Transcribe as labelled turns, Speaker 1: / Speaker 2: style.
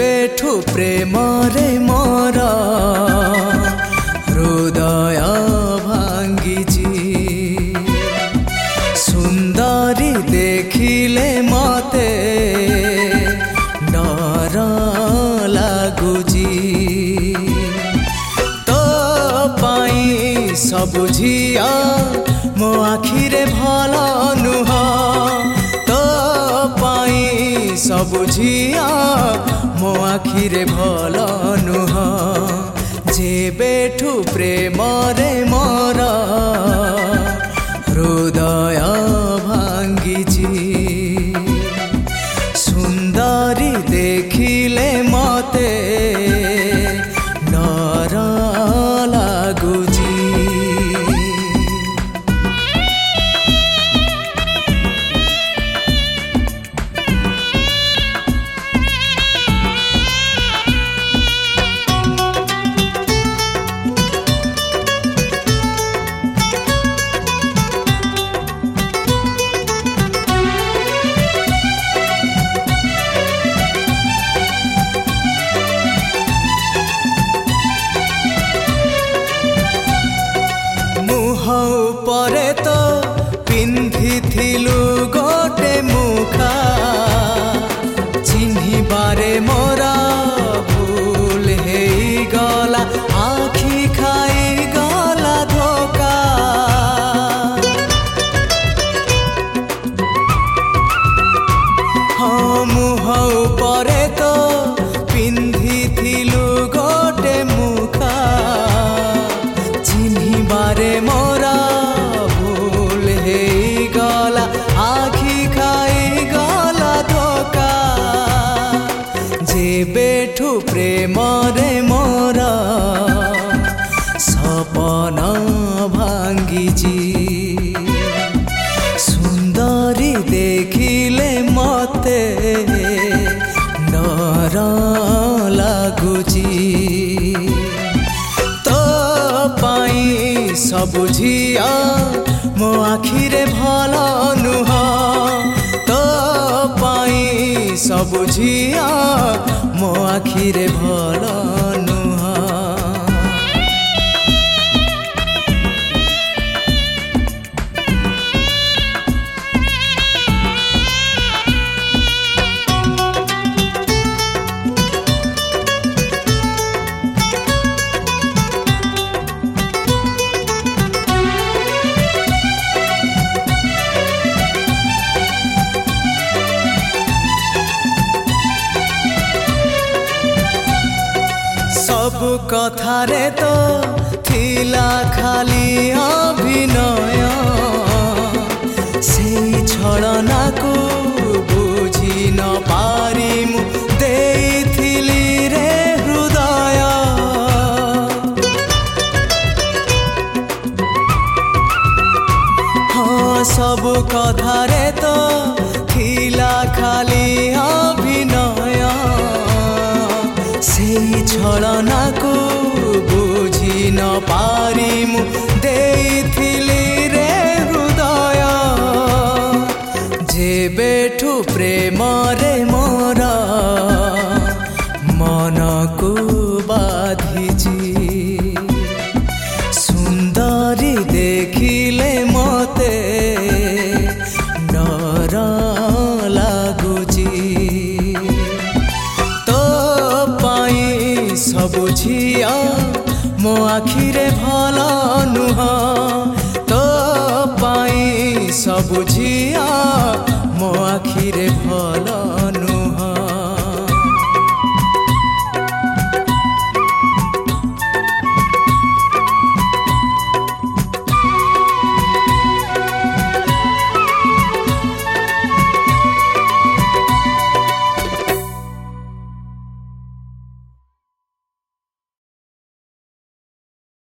Speaker 1: जेबेठु प्रेम रे मोर हृदय भांगिची सुंदरी देखिले मते डर लागुची तो पाई सब झिया मो आखिरे भल नुह तो पाई सब झिया मो आखिरे भल नुह जेबेठु प्रेम रे मोर हृदय भांगिची सुंदरी देखिले मते डर लागुची परे तो पिंधिथिलु गोटे मुखा चिन्हिबारे मोरा भूल हेई गला आखि खाई गला धोका हाँ मुह परे तो पिंधिथिलु गोटे मुखा चिन्हिबारे मोरा जेबेठु प्रेम रे मोर सपन भांगिची सुंदरी देखिले मते डर लागुची तो पाई सब झिया मो आखिरे भल नुह तो पाई सब झिया मो आखिरे भल नुह सब कथारे तो थिला खाली अभिनय से छलना को बुझी न पारी मु देइथिली रे हृदय हाँ सब कथारे तो थिला खाली अभिनय से छलना को बुझी न पारी मु देइथिली रे हृदय जेबेठु प्रेम रे मोर मन को बाधिची सुंदरी देखिले मते डर लागुची सब झिया मो आखिरे भल नुह तो पाई सब झिया मो आखिरे